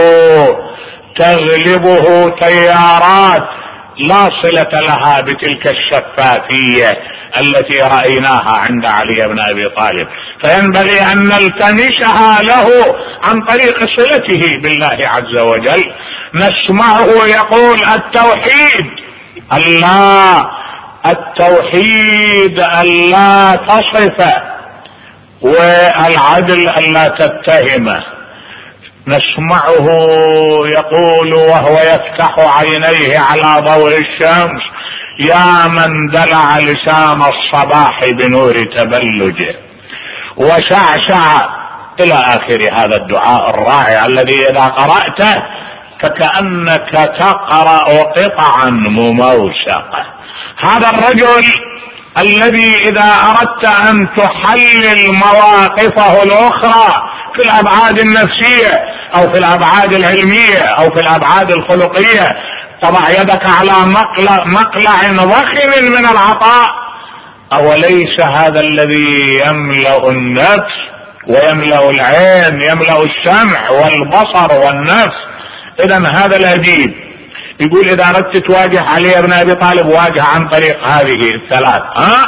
تغلبه تيارات لا صلة لها بتلك الشفافية التي رأيناها عند علي بن أبي طالب، فينبغي أن نلتمسها له عن طريق صلته بالله عز وجل. نسمعه يقول التوحيد الله التوحيد ألا تصف، والعدل ألا تتهمه. نسمعه يقول وهو يفتح عينيه على ضوء الشمس يا من دلع لسان الصباح بنور تبلجه، وشعشع إلى آخر هذا الدعاء الرائع الذي إذا قرأته فكأنك تقرأ قطعا مموسقة. هذا الرجل الذي إذا أردت أن تحلل مواقفه الأخرى في الأبعاد النفسية أو في الأبعاد العلمية أو في الأبعاد الخلقية تضع يدك على مقلع, مقلع ضخم من العطاء. أوليس هذا الذي يملأ النفس ويملأ العين يملأ السمع والبصر والنفس؟ إذن هذا الأديب يقول إذا أردت تواجه علي بن أبي طالب واجه عن طريق هذه الثلاث، ها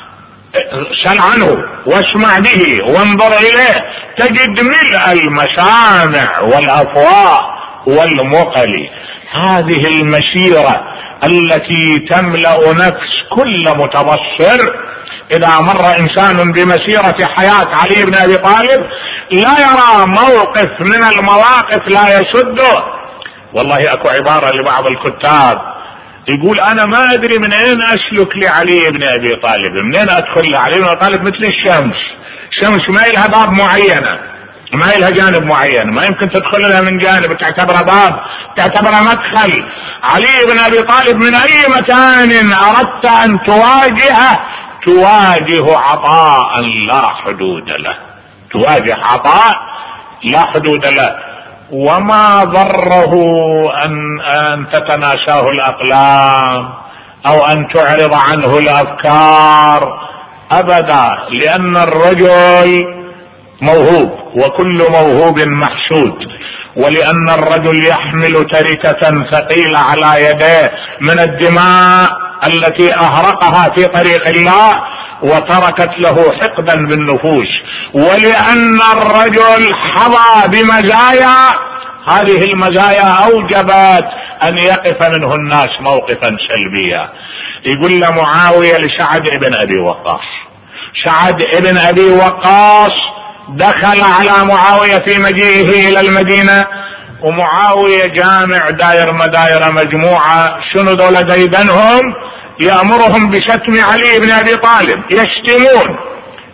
سل عنه واسمع به وانظر إليه تجد ملء المسامع والأفواه والمقل. هذه المسيرة التي تملأ نفس كل متبصر. إذا مر إنسان بمسيرة حياة علي بن أبي طالب لا يرى موقف من المواقف لا يسده. والله أكو عبارة لبعض الكتاب يقول أنا ما أدري من أين أسلك لعلي بن أبي طالب، من أين أدخل لعلي بن أبي طالب مثل الشمس. الشمس ما إلها باب معينة، ما إلها جانب معين، ما يمكن تدخل لها من جانب تعتبر باب تعتبر مدخل. علي بن أبي طالب من أي مكان أردت أن تواجهه تواجه عطاء لا حدود له، تواجه عطاء لا حدود له. وما ضره أن, أن تتناساه الأقلام أو أن تعرض عنه الأفكار أبدا، لأن الرجل موهوب وكل موهوب محسود، ولأن الرجل يحمل تركة ثقيلة على يديه من الدماء التي أهرقها في طريق الله وتركت له حقدا بالنفوس، ولأن الرجل حظى بمزايا هذه المزايا أوجبت أن يقف منه الناس موقفا سلبيا. يقول له معاوية لسعد بن أبي وقاص، سعد بن أبي وقاص دخل على معاوية في مجيئه إلى المدينة، ومعاوية جامع داير مداير مجموعة، شنو دول ديدنهم؟ يأمرهم بشتم علي بن أبي طالب، يشتمون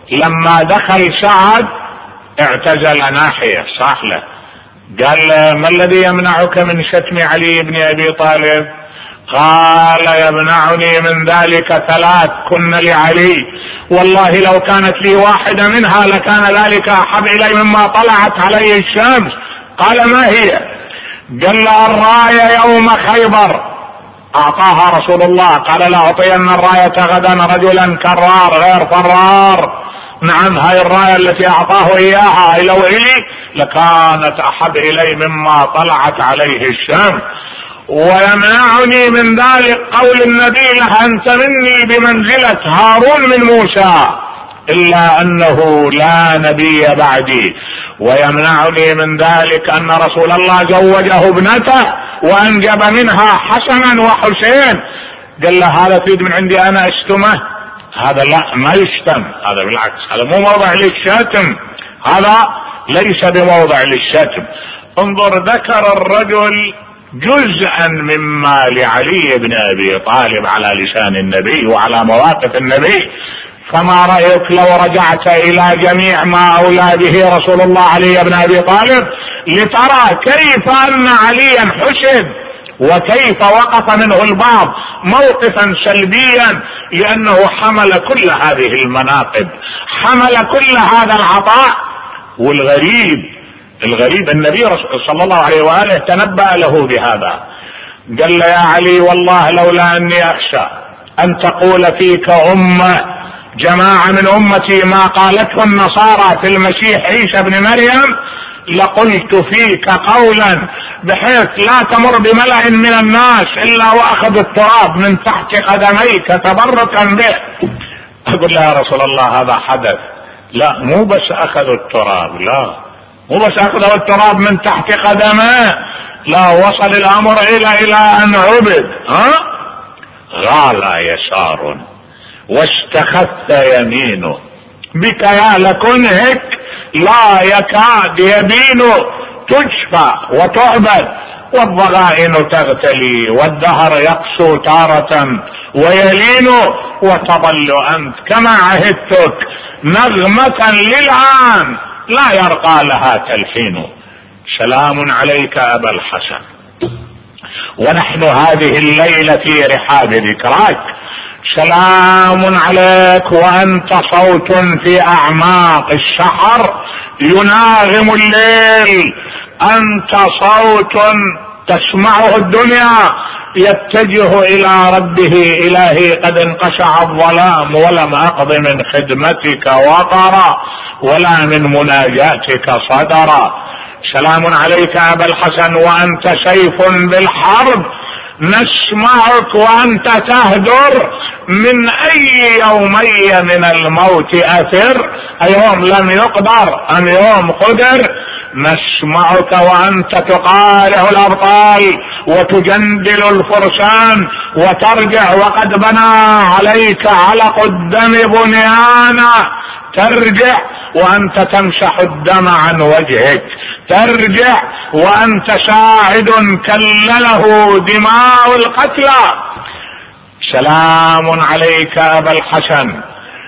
لما دخل سعد اعتزل ناحية صاح له، قال ما الذي يمنعك من شتم علي بن ابي طالب؟ قال يمنعني من ذلك ثلاث كن لعلي، والله لو كانت لي واحدة منها لكان ذلك احب الي مما طلعت عليه الشمس. قال ما هي؟ قال الراية يوم خيبر اعطاها رسول الله، قال لا اعطين الراية غدا رجلا كرار غير فرار. نعم هاي الراية التي اعطاه اياها لو الي لكانت احب الي مما طلعت عليه الشمس. ويمنعني من ذلك قول النبي له انت مني بمنزلة هارون من موسى الا انه لا نبي بعدي. ويمنعني من ذلك ان رسول الله زوجه ابنته وانجب منها حسنا وحسين. قال له هذا تريد من عندي انا اشتمه؟ هذا لا ما يشتم، هذا بالعكس هذا مو موضع للشتم، هذا ليس بموضع للشتم. انظر ذكر الرجل جزءا مما لعلي بن ابي طالب على لسان النبي وعلى مواقف النبي. فما رأيك لو رجعت الى جميع ما اولى به رسول الله علي بن ابي طالب لترى كيف ان عليا حسد وكيف وقف منه البعض موقفا سلبيا لانه حمل كل هذه المناقب، حمل كل هذا العطاء. والغريب الغريب النبي صلى الله عليه وآله تنبأ له بهذا، قال له يا علي والله لولا اني اخشى ان تقول فيك امة جماعة من امتي ما قالته النصارى في المسيح عيسى بن مريم لقلت فيك قولا بحيث لا تمر بملأ من الناس الا واخذ التراب من تحت قدميك تبركا به. اقول له يا رسول الله هذا حدث، لا مو بس اخذوا التراب، لا مو بس اخذوا التراب من تحت قدمه، لا وصل الامر الى الى ان عبد. ها غال يسار واستخف يمينه بك يا لكنهك لا يكاد يبين، تشفى وتعبد والضغائن تغتلي والدهر يقسو تارة ويلين، وتظل انت كما عهدتك نغمة للعان لا يرقى لها تلحين. سلام عليك ابا الحسن، ونحن هذه الليلة في رحاب ذكراك. سلام عليك وانت صوت في اعماق السحر يناغم الليل، انت صوت تسمعه الدنيا يتجه الى ربه. الهي قد انقشع الظلام ولم اقض من خدمتك وطرا ولا من مناجاتك صدرا. سلام عليك ابا الحسن وانت سيف بالحرب نسمعك وانت تهدر من اي يومي من الموت اثر، ايوم لم يقدر ام يوم قدر. نسمعك وانت تقارع الابطال وتجندل الفرسان وترجع وقد بنى عليك علق الدم بنيانا، ترجع وانت تمسح الدم عن وجهك، ترجع وانت ساعد كلله دماء القتلى. سلام عليك ابا الحسن،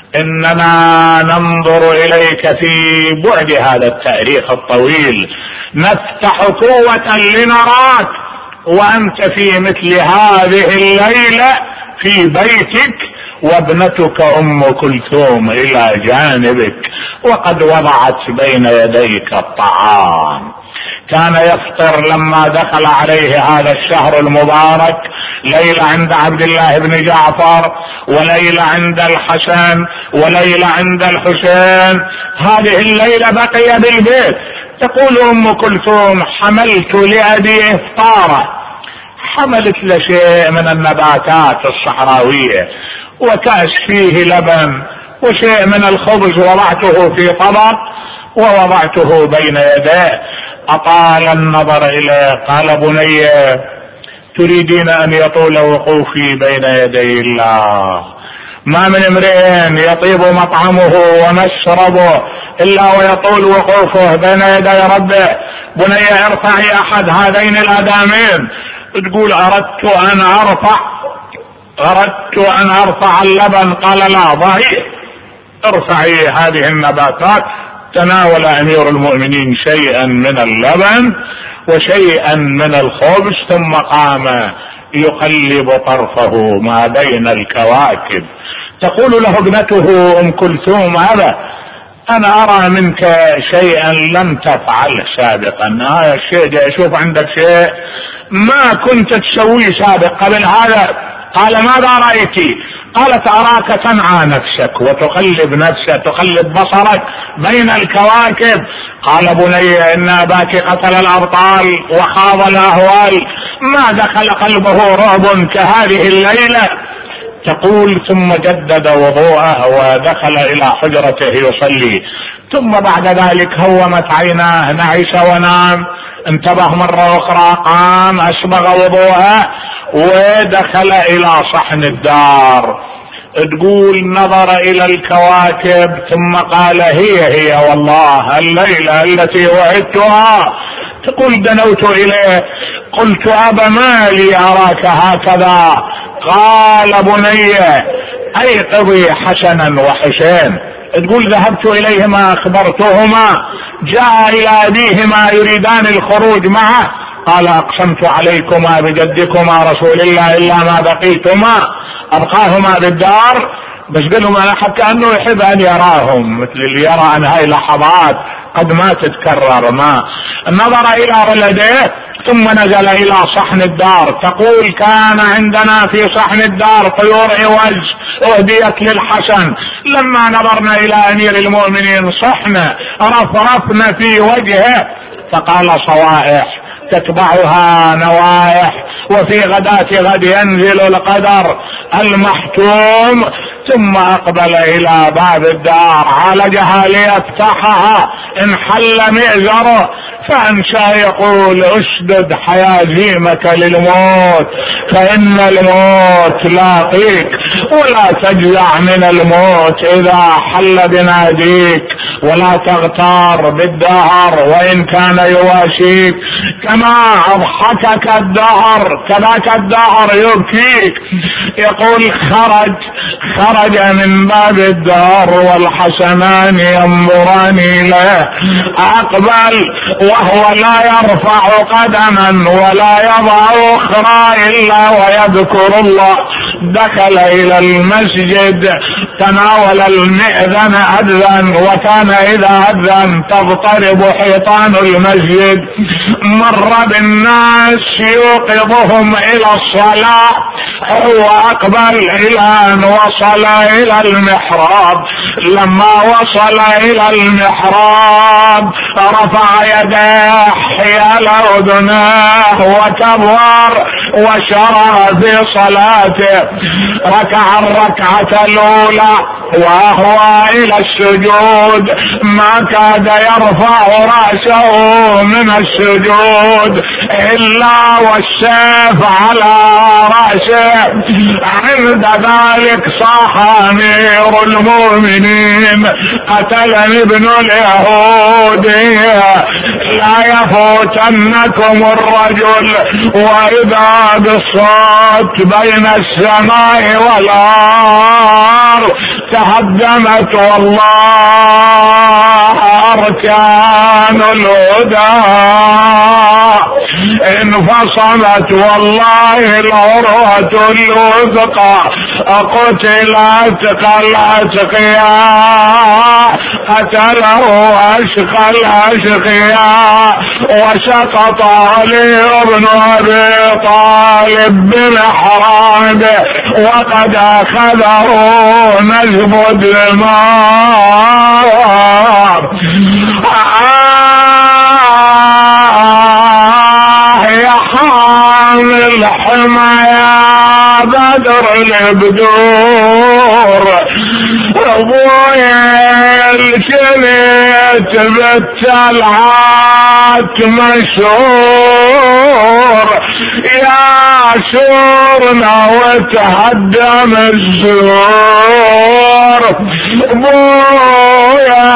اننا ننظر اليك في بعد هذا التاريخ الطويل نفتح قوة لنراك وانت في مثل هذه الليلة في بيتك وابنتك ام كلثوم الى جانبك وقد وضعت بين يديك الطعام. كان يفطر لما دخل عليه هذا الشهر المبارك ليلة عند عبد الله بن جعفر وليلة عند الحسن وليلة عند الحسين. هذه الليلة بقي بالبيت. تقول ام كلثوم حملت لأبي افطاره، حملت له شيء من النباتات الصحراوية وكأس فيه لبن وشيء من الخبز وضعته في طبق ووضعته بين يديه. أطال النظر إليه قال بني تريدين أن يطول وقوفي بين يدي الله؟ ما من امرئ يطيب مطعمه ومشربه إلا ويطول وقوفه بين يدي ربه. بني ارفعي أحد هذين الأدامين. تقول أردت أن أرفع أردت أن أرفع اللبن. قال لا ضعيه ارفعي هذه النباتات. تناول امير المؤمنين شيئا من اللبن وشيئا من الخبز، ثم قام يقلب طرفه ما بين الكواكب. تقول له ابنته ام كلثوم: هذا انا ارى منك شيئا لم تفعله سابقا، هذا الشيء اشوف عندك شيء ما كنت تسويه سابق قبل هذا. قال: ماذا رأيت؟ قالت: اراك تنعى نفسك وتقلب نفسك، تقلب بصرك بين الكواكب. قال: بني ان اباك قتل الابطال وخاض الاهوال، ما دخل قلبه رعب كهذه الليلة. تقول: ثم جدد وضوءه ودخل الى حجرته يصلي، ثم بعد ذلك هومت عيناه، نعس ونام. انتبه مرة اخرى، قام اسبغ وضوءه ودخل الى صحن الدار. تقول: نظر الى الكواكب ثم قال: هي هي والله الليلة التي وعدتها. تقول: دنوت اليه قلت: ابا ما لي اراك هكذا؟ قال: بني ايقظي حسنا وحسين. تقول: ذهبت اليهما اخبرتهما، جاء الى ابيهما يريدان الخروج معه. قال: اقسمت عليكما بجدكما رسول الله الا ما بقيتما، ابقاهما بالدار. بس قالهم انا حتى انه يحب ان يراهم، مثل اللي يرى ان هاي لحظات قد ما تتكرر. ما نظر الى ولده ثم نزل الى صحن الدار. تقول: كان عندنا في صحن الدار طيور عوج اهديت للحسن، لما نظرنا الى امير المؤمنين صحن رفرفنا في وجهه، فقال: صوائح تتبعها نوائح، وفي غداة غد ينزل القدر المحتوم. ثم اقبل الى باب الدار، عالجها ليفتحها، انحل مئزره، فانشا يقول: اشدد حيازيمك للموت فان الموت لاقيك، ولا تجزع من الموت اذا حل بناديك، ولا تغتار بالدهر وان كان يواشيك، كما اضحكك الدهر كذاك الدهر يبكيك. يقول: خرج خرج من باب الدار والحسنان ينظران له، اقبل وهو لا يرفع قدما ولا يضع اخرى الا ويذكر الله. دخل الى المسجد، تناول المئذن اذن، وكان اذا اذن تضطرب حيطان المسجد. مر بالناس يوقظهم الى الصلاة، هو اقبل الى ان وصل الى المحراب. لما وصل الى المحراب رفع يديه حيال اذناه وكبر وشرع في صلاته. ركع الركعة الاولى وهو الى السجود، ما كاد يرفع رأسه من السجود الا والسيف على رأسه. عند ذلك صاح امير المؤمنين: قتلني ابن اليهودي، لا يفوتنكم الرجل واذا بالصوت بين السماء والارض تهدمت والله اركان الهدى، انفصلت والله العروة الوثقى، قتلت الاتقياء، قتله اشقى الاشقياء، وسقط علي بن ابي طالب بمحرابه وقد اخذه نجم الدماء. آه يا حامل حمايا بدر البدور، ابويا الكليت بالتلعات مشهور، يا سورنا وتهدم السور. ابويا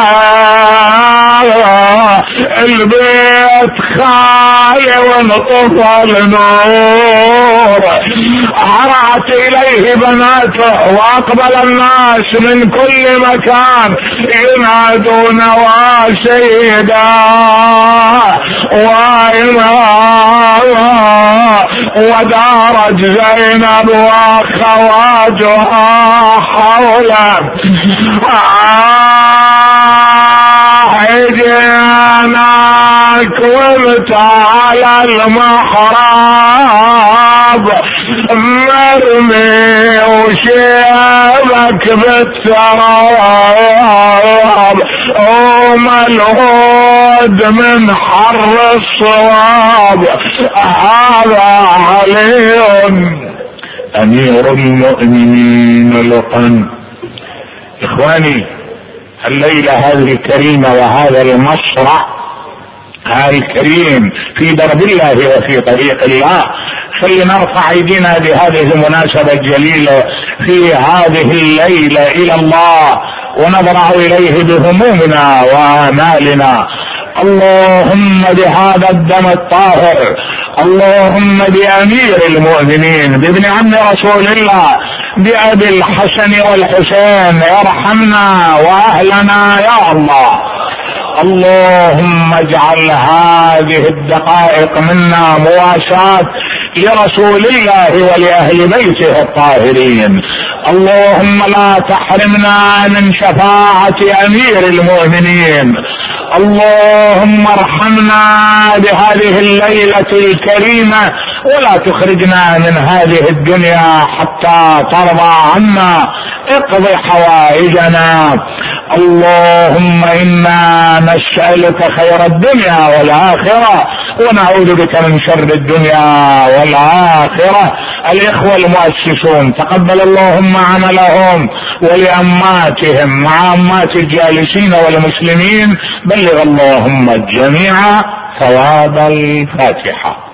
البيت خالي وانطفى النور، هرعت اليه بناته، واقبل الناس من كل مكان ينادون وسيدا وإماما، ودارت زينب وخواتها حوله. حجيناك وانت على المحراب مرمي وشيبك بالتراب، وملعود من حر الصواب. هذا علي امير المؤمنين لقا. اخواني، الليلة هذه الكريمة وهذا المشرع الكريم في درب الله وفي طريق الله، فلنرفع ايدينا بهذه المناسبة الجليلة في هذه الليلة الى الله، ونضرع اليه بهمومنا وامالنا. اللهم بهذا الدم الطاهر، اللهم بامير المؤمنين بابن عم رسول الله بأبي الحسن والحسين، ارحمنا واهلنا يا الله. اللهم اجعل هذه الدقائق منا مواساة لرسول الله ولاهل بيته الطاهرين. اللهم لا تحرمنا من شفاعة امير المؤمنين. اللهم ارحمنا بهذه الليلة الكريمة، ولا تخرجنا من هذه الدنيا حتى ترضى عنا. اقض حوائجنا. اللهم انا نسألك خير الدنيا والآخرة، ونعوذ بك من شر الدنيا والآخرة. الإخوة المؤسسون تقبل اللهم عملهم، ولأماتهم مع أمات الجالسين والمسلمين بلغ اللهم الجميع ثواب الفاتحة.